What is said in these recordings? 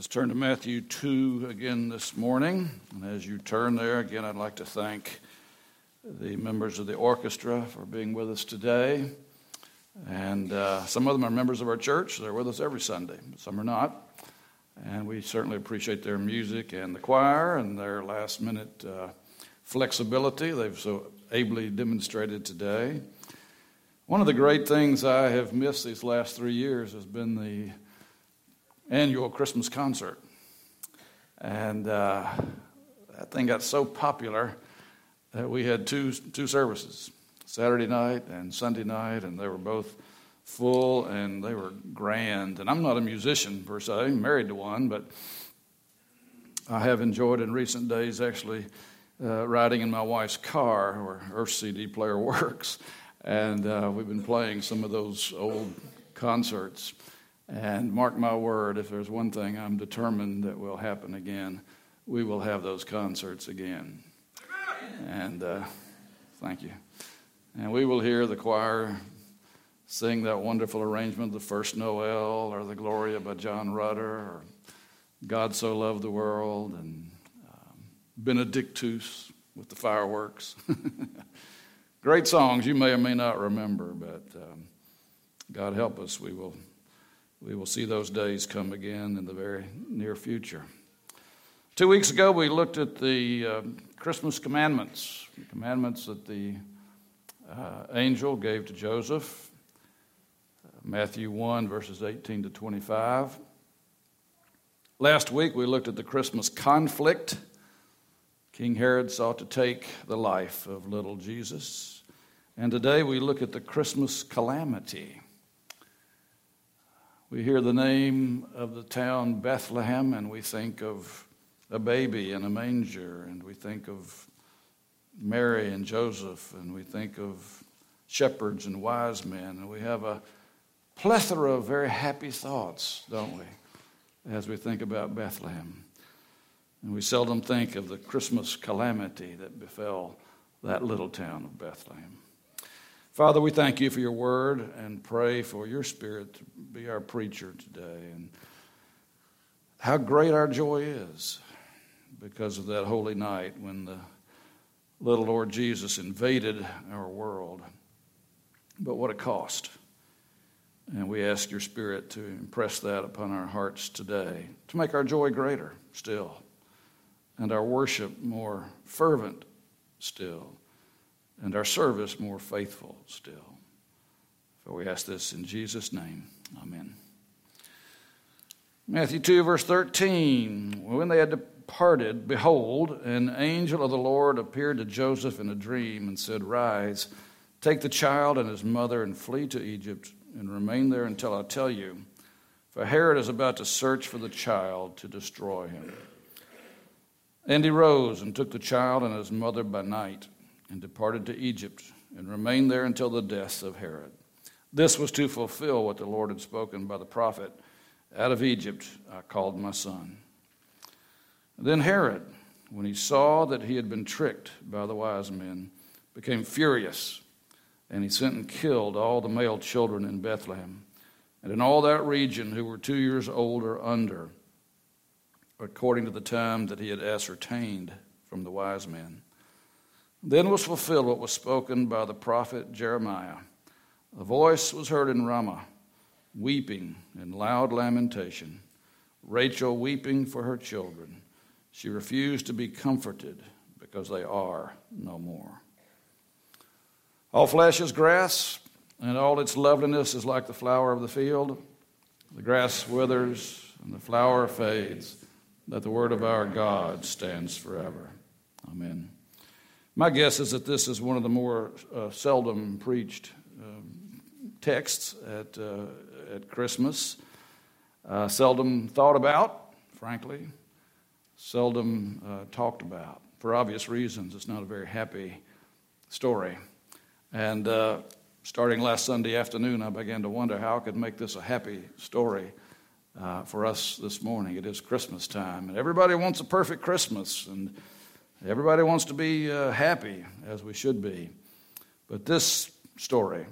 Let's turn to Matthew 2 again this morning. And as you turn there, again, I'd like to thank the members of the orchestra for being with us today. And some of them are members of our church. They're with us every Sunday. Some are not. And we certainly appreciate their music and the choir and their last-minute flexibility they've so ably demonstrated today. One of the great things I have missed these last 3 years has been the annual Christmas concert. And that thing got so popular that we had two services, Saturday night and Sunday night, and they were both full and they were grand. And I'm not a musician per se, I'm married to one, but I have enjoyed in recent days actually riding in my wife's car where her CD player works. And we've been playing some of those old concerts. And mark my word, if there's one thing I'm determined that will happen again, we will have those concerts again. And thank you. And we will hear the choir sing that wonderful arrangement, The First Noel, or the Gloria by John Rutter, or God So Loved the World, and Benedictus with the fireworks. Great songs you may or may not remember, but God help us, we will see those days come again in the very near future. 2 weeks ago, we looked at the Christmas commandments, the commandments that the angel gave to Joseph, Matthew 1, verses 18 to 25. Last week, we looked at the Christmas conflict. King Herod sought to take the life of little Jesus. And today, we look at the Christmas calamity. We hear the name of the town Bethlehem, and we think of a baby in a manger, and we think of Mary and Joseph, and we think of shepherds and wise men, and we have a plethora of very happy thoughts, don't we, as we think about Bethlehem. And we seldom think of the Christmas calamity that befell that little town of Bethlehem. Father, we thank you for your word and pray for your Spirit to be our preacher today. And how great our joy is because of that holy night when the little Lord Jesus invaded our world. But what a cost. And we ask your Spirit to impress that upon our hearts today, to make our joy greater still, and our worship more fervent still, and our service more faithful still. For we ask this in Jesus' name. Amen. Matthew 2, verse 13. When they had departed, behold, an angel of the Lord appeared to Joseph in a dream and said, "Rise, take the child and his mother and flee to Egypt and remain there until I tell you. For Herod is about to search for the child to destroy him." And he rose and took the child and his mother by night and departed to Egypt, and remained there until the death of Herod. This was to fulfill what the Lord had spoken by the prophet, "Out of Egypt I called my son." Then Herod, when he saw that he had been tricked by the wise men, became furious, and he sent and killed all the male children in Bethlehem, and in all that region who were 2 years old or under, according to the time that he had ascertained from the wise men. Then was fulfilled what was spoken by the prophet Jeremiah. A voice was heard in Ramah, weeping and loud lamentation, Rachel weeping for her children. She refused to be comforted because they are no more. All flesh is grass, and all its loveliness is like the flower of the field. The grass withers and the flower fades, but the word of our God stands forever. Amen. My guess is that this is one of the more seldom preached texts at Christmas. Seldom thought about, frankly. Seldom talked about. For obvious reasons, it's not a very happy story. And starting last Sunday afternoon, I began to wonder how I could make this a happy story for us this morning. It is Christmas time, and everybody wants a perfect Christmas, and everybody wants to be happy, as we should be. But this story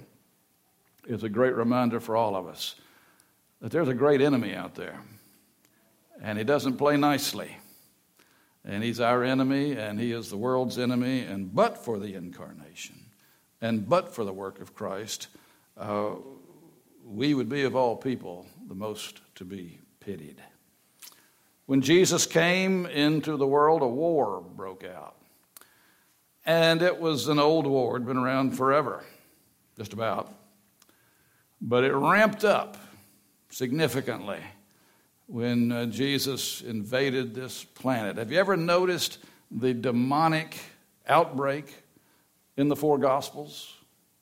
is a great reminder for all of us that there's a great enemy out there. And he doesn't play nicely. And he's our enemy, and he is the world's enemy. And but for the incarnation, and but for the work of Christ, we would be of all people the most to be pitied. When Jesus came into the world, a war broke out. And it was an old war. It had been around forever, just about. But it ramped up significantly when Jesus invaded this planet. Have you ever noticed the demonic outbreak in the four Gospels?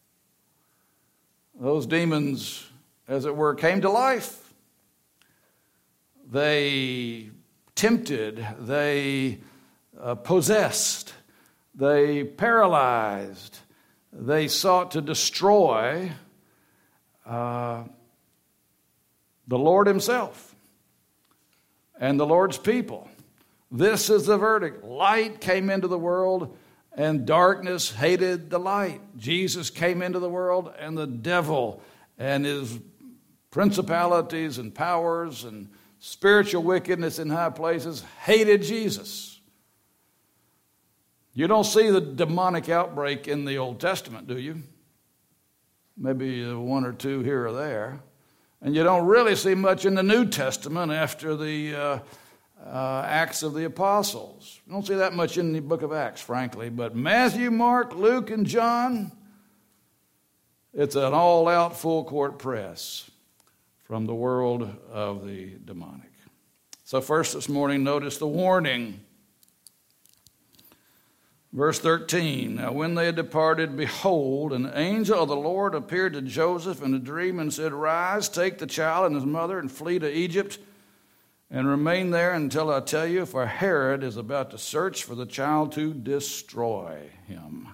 Those demons, as it were, came to life. They tempted, they possessed, they paralyzed, they sought to destroy the Lord himself and the Lord's people. This is the verdict. Light came into the world, and darkness hated the light. Jesus came into the world, and the devil and his principalities and powers and spiritual wickedness in high places hated Jesus. You don't see the demonic outbreak in the Old Testament, do you? Maybe one or two here or there. And you don't really see much in the New Testament after the Acts of the Apostles. You don't see that much in the book of Acts, frankly. But Matthew, Mark, Luke, and John, it's an all-out full-court press from the world of the demonic. So first this morning, notice the warning. Verse 13, now when they had departed, behold, an angel of the Lord appeared to Joseph in a dream and said, Rise, take the child and his mother and flee to Egypt and remain there until I tell you, for Herod is about to search for the child to destroy him.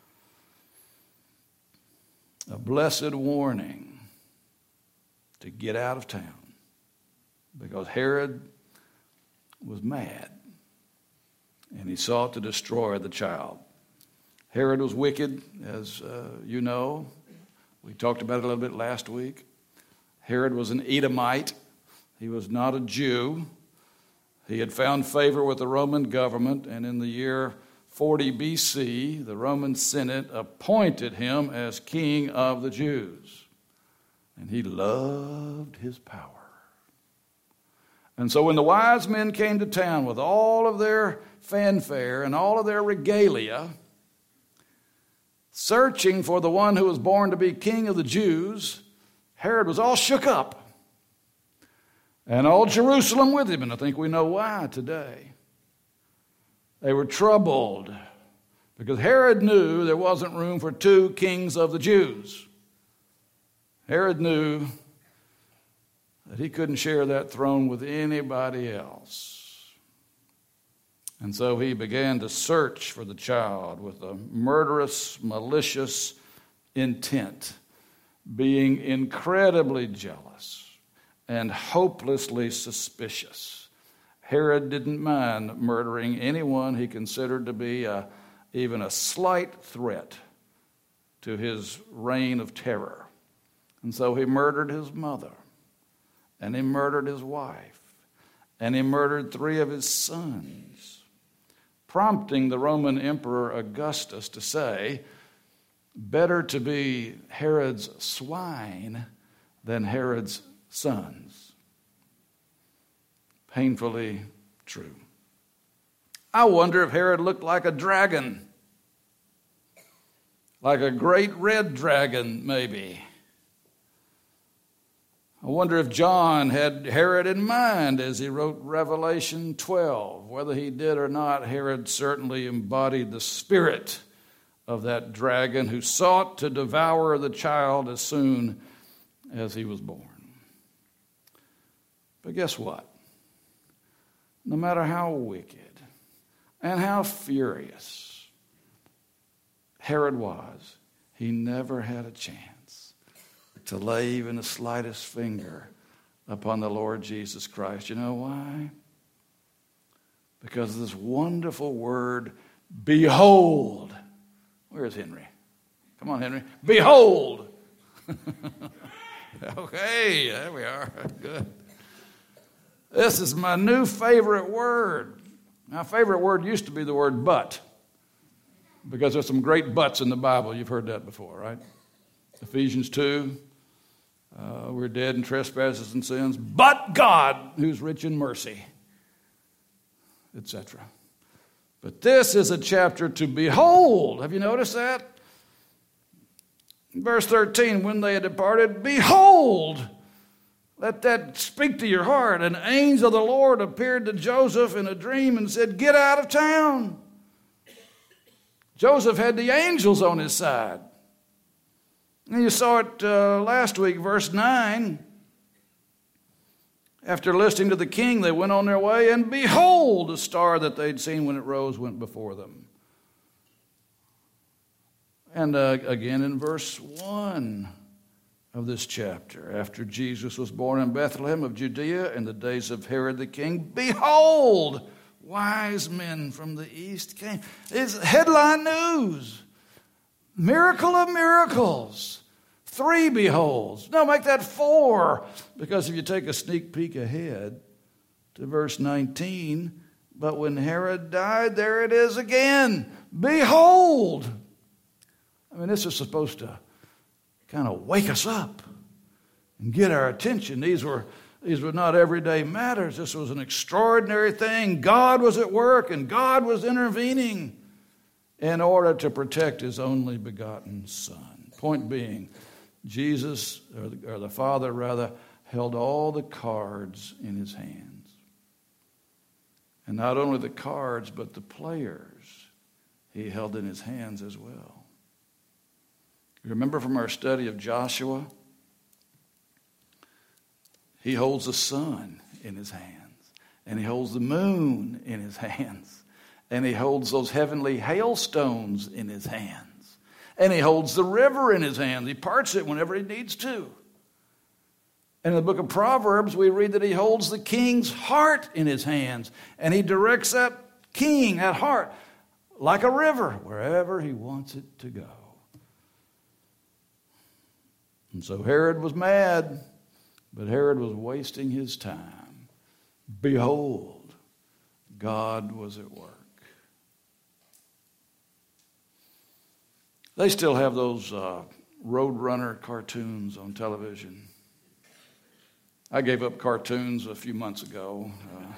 A blessed warning to get out of town because Herod was mad. And he sought to destroy the child. Herod was wicked, as you know. We talked about it a little bit last week. Herod was an Edomite. He was not a Jew. He had found favor with the Roman government, and in the year 40 BC, the Roman Senate appointed him as king of the Jews. And he loved his power. And so when the wise men came to town with all of their fanfare and all of their regalia, searching for the one who was born to be king of the Jews, Herod was all shook up. And all Jerusalem with him, and I think we know why today. They were troubled because Herod knew there wasn't room for two kings of the Jews. Herod knew that he couldn't share that throne with anybody else. And so he began to search for the child with a murderous, malicious intent, being incredibly jealous and hopelessly suspicious. Herod didn't mind murdering anyone he considered to be even a slight threat to his reign of terror. And so he murdered his mother, and he murdered his wife, and he murdered 3 of his sons, prompting the Roman Emperor Augustus to say, better to be Herod's swine than Herod's sons. Painfully true. I wonder if Herod looked like a dragon, like a great red dragon, maybe. I wonder if John had Herod in mind as he wrote Revelation 12. Whether he did or not, Herod certainly embodied the spirit of that dragon who sought to devour the child as soon as he was born. But guess what? No matter how wicked and how furious Herod was, he never had a chance to lay even the slightest finger upon the Lord Jesus Christ. You know why? Because of this wonderful word, behold. Where's Henry? Come on, Henry. Behold. Okay, there we are. Good. This is my new favorite word. My favorite word used to be the word but, because there's some great buts in the Bible. You've heard that before, right? Ephesians 2, we're dead in trespasses and sins, but God, who's rich in mercy, etc. But this is a chapter to behold. Have you noticed that? Verse 13, when they had departed, behold, let that speak to your heart. An angel of the Lord appeared to Joseph in a dream and said, get out of town. Joseph had the angels on his side. And you saw it last week, verse 9. After listening to the king, they went on their way, and behold, the star that they'd seen when it rose went before them. And again in verse 1 of this chapter, after Jesus was born in Bethlehem of Judea in the days of Herod the king, behold, wise men from the east came. It's headline news. Miracle of miracles. 3 beholds. No, make that 4. Because if you take a sneak peek ahead to verse 19, but when Herod died, there it is again. Behold. I mean, this is supposed to kind of wake us up and get our attention. These were not everyday matters. This was an extraordinary thing. God was at work and God was intervening in order to protect his only begotten Son. Point being, Jesus, or the Father rather, held all the cards in his hands. And not only the cards, but the players he held in his hands as well. You remember from our study of Joshua? He holds the sun in his hands, and he holds the moon in his hands, and he holds those heavenly hailstones in his hands, and he holds the river in his hands. He parts it whenever he needs to. And in the book of Proverbs, we read that he holds the king's heart in his hands, and he directs that king, that heart, like a river, wherever he wants it to go. And so Herod was mad, but Herod was wasting his time. Behold, God was at work. They still have those Roadrunner cartoons on television. I gave up cartoons a few months ago.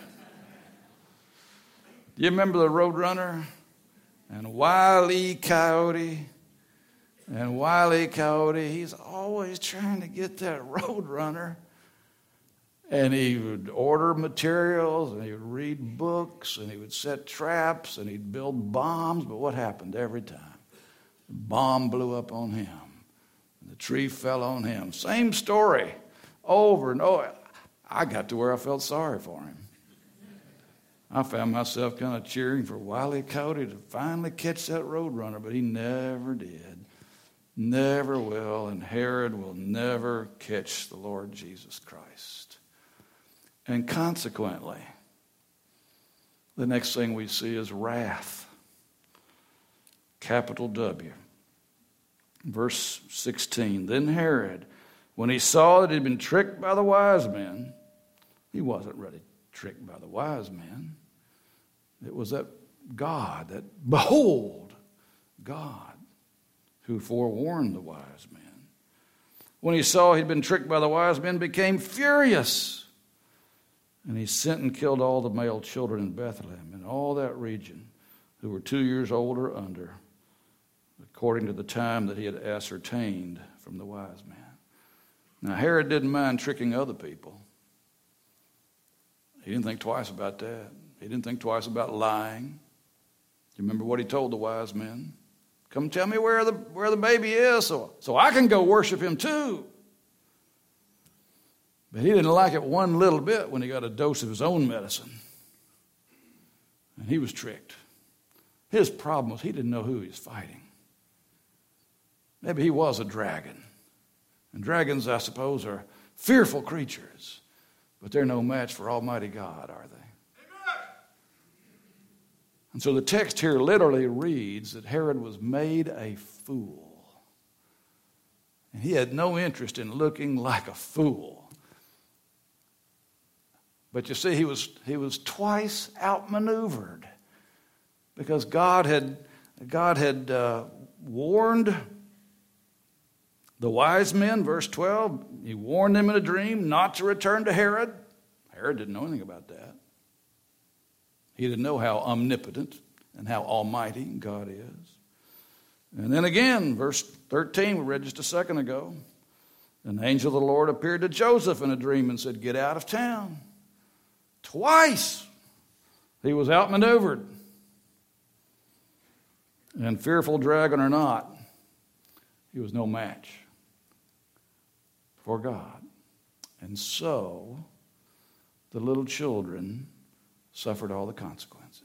Do you remember the Roadrunner? And Wile E. Coyote? And Wile E. Coyote, he's always trying to get that Roadrunner. And he would order materials, and he would read books, and he would set traps, and he'd build bombs. But what happened every time? The bomb blew up on him, and the tree fell on him. Same story, over and over. I got to where I felt sorry for him. I found myself kind of cheering for Wile E. Coyote to finally catch that Roadrunner, but he never did. Never will, and Herod will never catch the Lord Jesus Christ. And consequently, the next thing we see is wrath. Capital W. Verse 16, then Herod, when he saw that he'd been tricked by the wise men, he wasn't really tricked by the wise men. It was that God, that behold, God, who forewarned the wise men. When he saw he'd been tricked by the wise men, became furious. And he sent and killed all the male children in Bethlehem and all that region who were 2 years old or under, according to the time that he had ascertained from the wise men. Now, Herod didn't mind tricking other people. He didn't think twice about that. He didn't think twice about lying. Do you remember what he told the wise men? Come tell me where the baby is so I can go worship him too. But he didn't like it one little bit when he got a dose of his own medicine. And he was tricked. His problem was he didn't know who he was fighting. Maybe he was a dragon. And dragons, I suppose, are fearful creatures. But they're no match for Almighty God, are they? And so the text here literally reads that Herod was made a fool. And he had no interest in looking like a fool. But you see, he was twice outmaneuvered because God had warned the wise men, verse 12. He warned them in a dream not to return to Herod. Herod didn't know anything about that. He didn't know how omnipotent and how almighty God is. And then again, verse 13, we read just a second ago. An angel of the Lord appeared to Joseph in a dream and said, "Get out of town." Twice he was outmaneuvered. And fearful dragon or not, he was no match for God. And so the little children suffered all the consequences.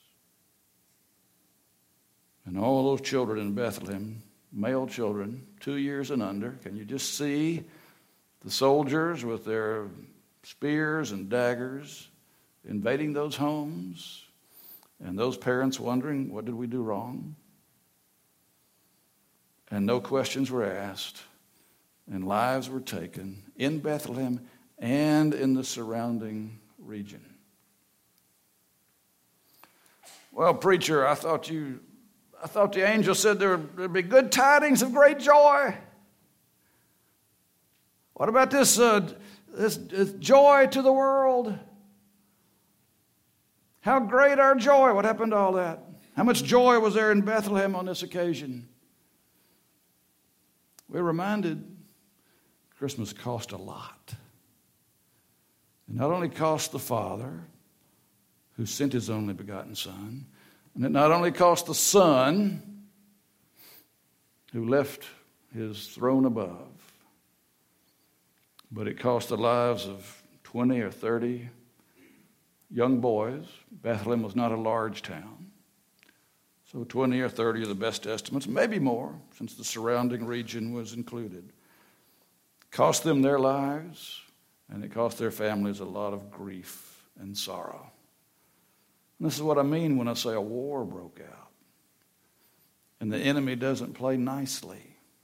And all those children in Bethlehem, male children, 2 years and under, can you just see the soldiers with their spears and daggers invading those homes, and those parents wondering, what did we do wrong? And no questions were asked, and lives were taken in Bethlehem and in the surrounding region. Well, preacher, I thought the angel said there'd be good tidings of great joy. What about this joy to the world? How great our joy. What happened to all that? How much joy was there in Bethlehem on this occasion? We're reminded Christmas cost a lot. It not only cost the Father, who sent his only begotten Son, and it not only cost the Son, who left his throne above, but it cost the lives of 20 or 30 young boys. Bethlehem was not a large town. So 20 or 30 are the best estimates, maybe more, since the surrounding region was included. It cost them their lives, and it cost their families a lot of grief and sorrow. And this is what I mean when I say a war broke out. And the enemy doesn't play nicely.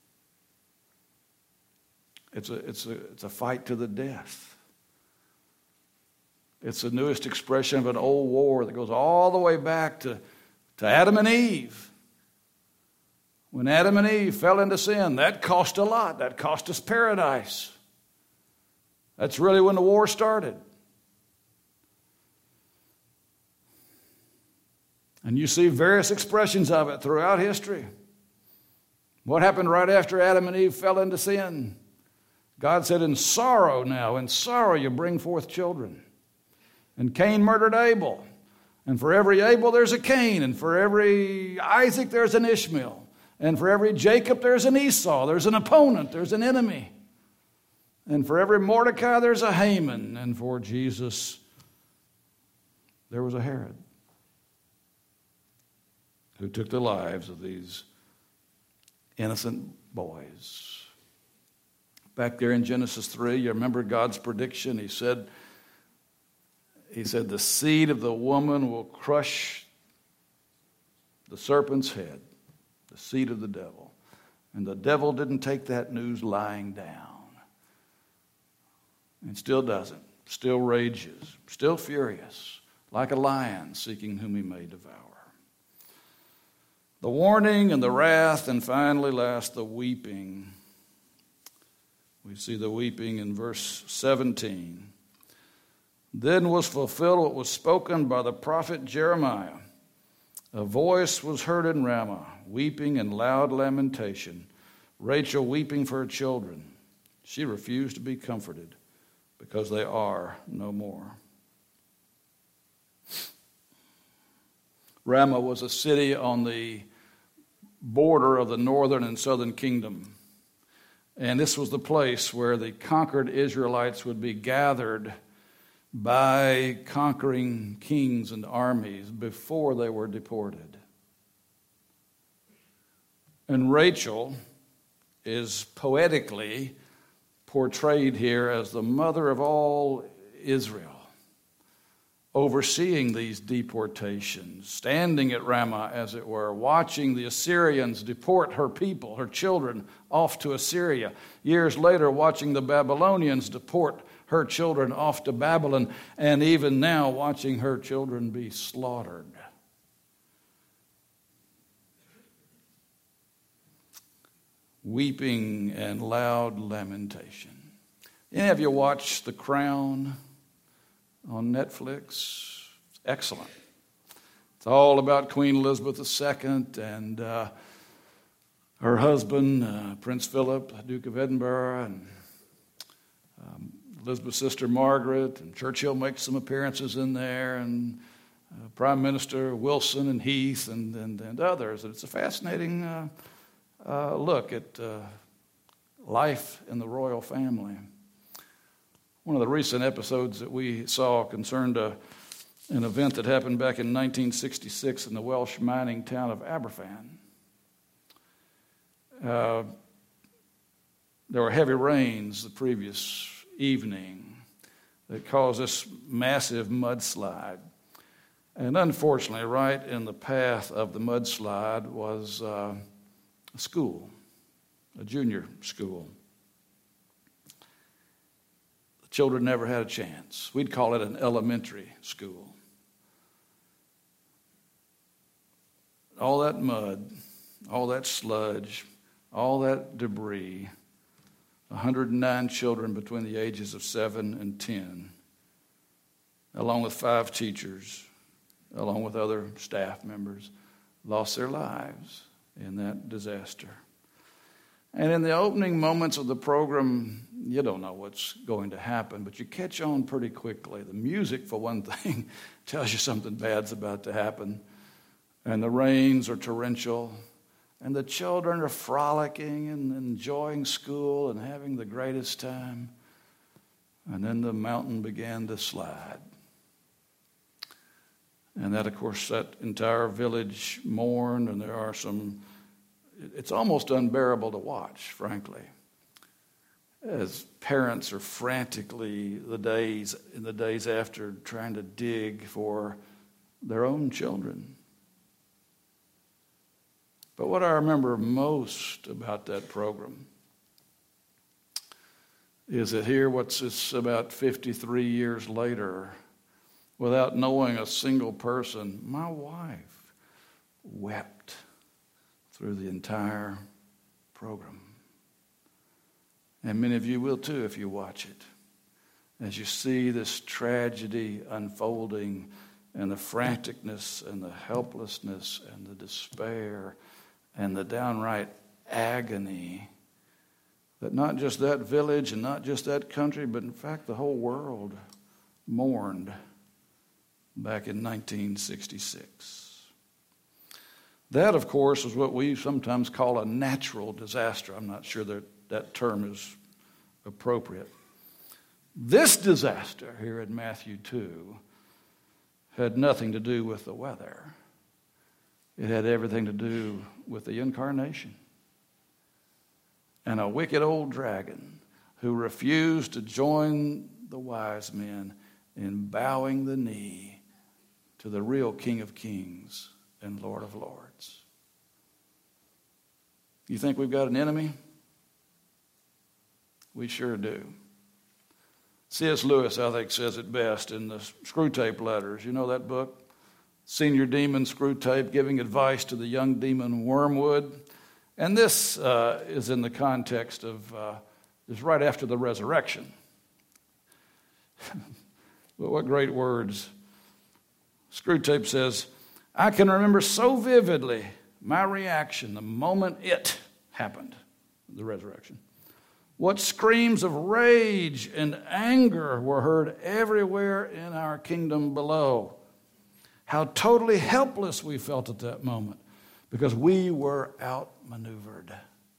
It's a fight to the death. It's the newest expression of an old war that goes all the way back to Adam and Eve. When Adam and Eve fell into sin, that cost a lot. That cost us paradise. That's really when the war started. And you see various expressions of it throughout history. What happened right after Adam and Eve fell into sin? God said, in sorrow you bring forth children. And Cain murdered Abel. And for every Abel there's a Cain. And for every Isaac there's an Ishmael. And for every Jacob there's an Esau. There's an opponent. There's an enemy. And for every Mordecai there's a Haman. And for Jesus there was a Herod, who took the lives of these innocent boys. Back there in Genesis 3, you remember God's prediction? He said, the seed of the woman will crush the serpent's head, the seed of the devil. And the devil didn't take that news lying down. And still doesn't. Still rages. Still furious. Like a lion seeking whom he may devour. The warning and the wrath, and finally last, the weeping. We see the weeping in verse 17. Then was fulfilled what was spoken by the prophet Jeremiah. A voice was heard in Ramah, weeping and loud lamentation, Rachel weeping for her children. She refused to be comforted because they are no more. Ramah was a city on the border of the northern and southern kingdom. And this was the place where the conquered Israelites would be gathered by conquering kings and armies before they were deported. And Rachel is poetically portrayed here as the mother of all Israel, overseeing these deportations, standing at Ramah, as it were, watching the Assyrians deport her people, her children, off to Assyria. Years later, watching the Babylonians deport her children off to Babylon, and even now watching her children be slaughtered. Weeping and loud lamentation. Any of you watch The Crown on Netflix? It's excellent. It's all about Queen Elizabeth II and her husband, Prince Philip, Duke of Edinburgh, and Elizabeth's sister Margaret, and Churchill makes some appearances in there, and Prime Minister Wilson and Heath and others. And it's a fascinating look at life in the royal family. One of the recent episodes that we saw concerned an event that happened back in 1966 in the Welsh mining town of Aberfan. There were heavy rains the previous evening that caused this massive mudslide. And unfortunately, right in the path of the mudslide was a school, a junior school. The children never had a chance. We'd call it an elementary school. All that mud, all that sludge, all that debris, 109 children between the ages of 7 and 10, along with 5 teachers, along with other staff members, lost their lives in that disaster. And in the opening moments of the program, you don't know what's going to happen, but you catch on pretty quickly. The music, for one thing, tells you something bad's about to happen. And the rains are torrential. And the children are frolicking and enjoying school and having the greatest time. And then the mountain began to slide. And that, of course, that entire village mourned, and there are some... It's almost unbearable to watch, frankly, as parents are frantically in the days after trying to dig for their own children. But what I remember most about that program is that here, what's this, about 53 years later, without knowing a single person, my wife wept through the entire program. And many of you will too if you watch it. As you see this tragedy unfolding and the franticness and the helplessness and the despair and the downright agony that not just that village and not just that country, but in fact the whole world mourned back in 1966. That, of course, is what we sometimes call a natural disaster. I'm not sure that term is appropriate. This disaster here in Matthew 2 had nothing to do with the weather. It had everything to do with the incarnation and a wicked old dragon who refused to join the wise men in bowing the knee to the real King of Kings and Lord of Lords. You think we've got an enemy? We sure do. C.S. Lewis, I think, says it best in the Screwtape Letters. You know that book? Senior Demon Screwtape giving advice to the young demon Wormwood. And this is in the context of, is right after the resurrection. But what great words. Screwtape says, I can remember so vividly my reaction the moment it happened, the resurrection. What screams of rage and anger were heard everywhere in our kingdom below. How totally helpless we felt at that moment because we were outmaneuvered.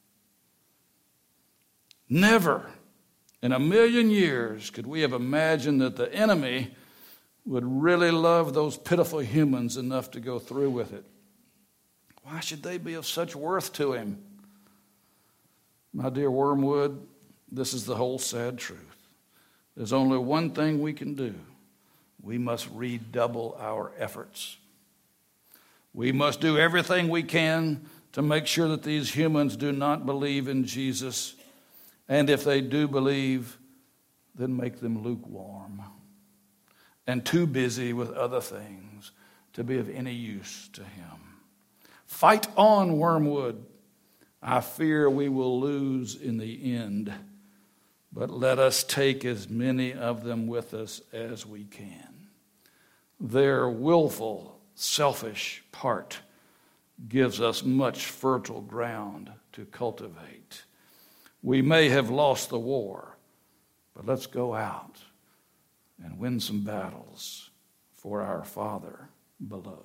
Never in a million years could we have imagined that the enemy would really love those pitiful humans enough to go through with it. Why should they be of such worth to him? My dear Wormwood, this is the whole sad truth. There's only one thing we can do. We must redouble our efforts. We must do everything we can to make sure that these humans do not believe in Jesus. And if they do believe, then make them lukewarm and too busy with other things to be of any use to him. Fight on, Wormwood. I fear we will lose in the end, but let us take as many of them with us as we can. Their willful, selfish part gives us much fertile ground to cultivate. We may have lost the war, but let's go out and win some battles for our Father below.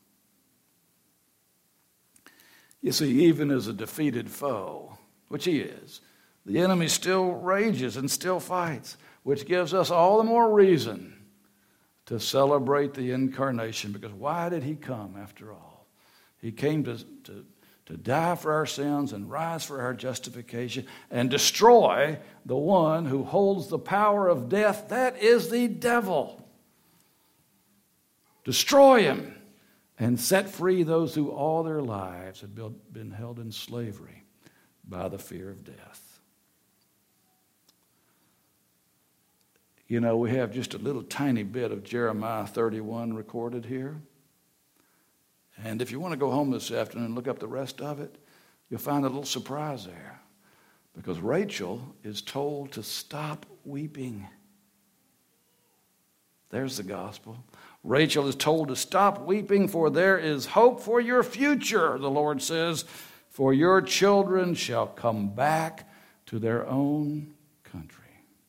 You see, even as a defeated foe, which he is, the enemy still rages and still fights, which gives us all the more reason to celebrate the incarnation, because why did he come after all? He came to die for our sins and rise for our justification and destroy the one who holds the power of death. That is the devil. Destroy him and set free those who all their lives had been held in slavery by the fear of death. You know, we have just a little tiny bit of Jeremiah 31 recorded here. And if you want to go home this afternoon and look up the rest of it, you'll find a little surprise there. Because Rachel is told to stop weeping. There's the gospel. Rachel is told to stop weeping, for there is hope for your future, the Lord says, for your children shall come back to their own country.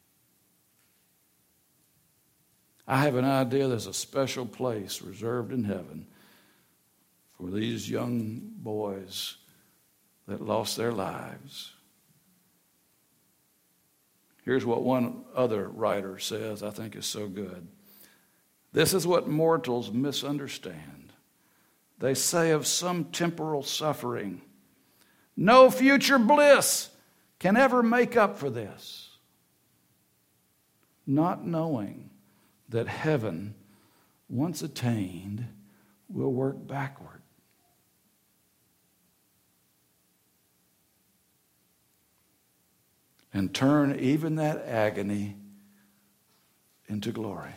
I have an idea there's a special place reserved in heaven for these young boys that lost their lives. Here's what one other writer says, I think is so good. This is what mortals misunderstand. They say of some temporal suffering, no future bliss can ever make up for this, not knowing that heaven, once attained, will work backward. And turn even that agony into glory.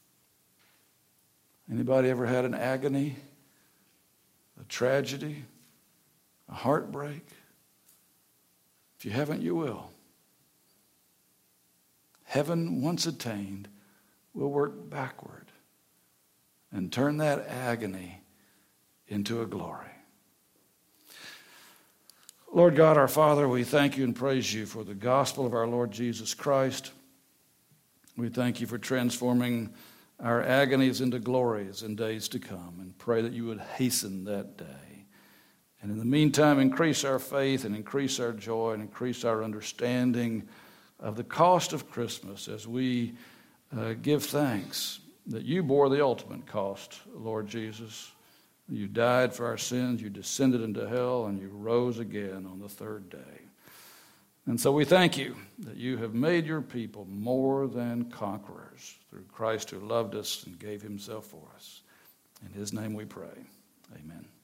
Anybody ever had an agony, a tragedy, a heartbreak? If you haven't, you will. Heaven, once attained, will work backward and turn that agony into a glory. Lord God, our Father, we thank you and praise you for the gospel of our Lord Jesus Christ. We thank you for transforming our agonies into glories in days to come, and pray that you would hasten that day. And in the meantime, increase our faith and increase our joy and increase our understanding of the cost of Christmas as we give thanks that you bore the ultimate cost, Lord Jesus. You died for our sins, you descended into hell, and you rose again on the third day. And so we thank you that you have made your people more than conquerors through Christ who loved us and gave himself for us. In his name we pray. Amen.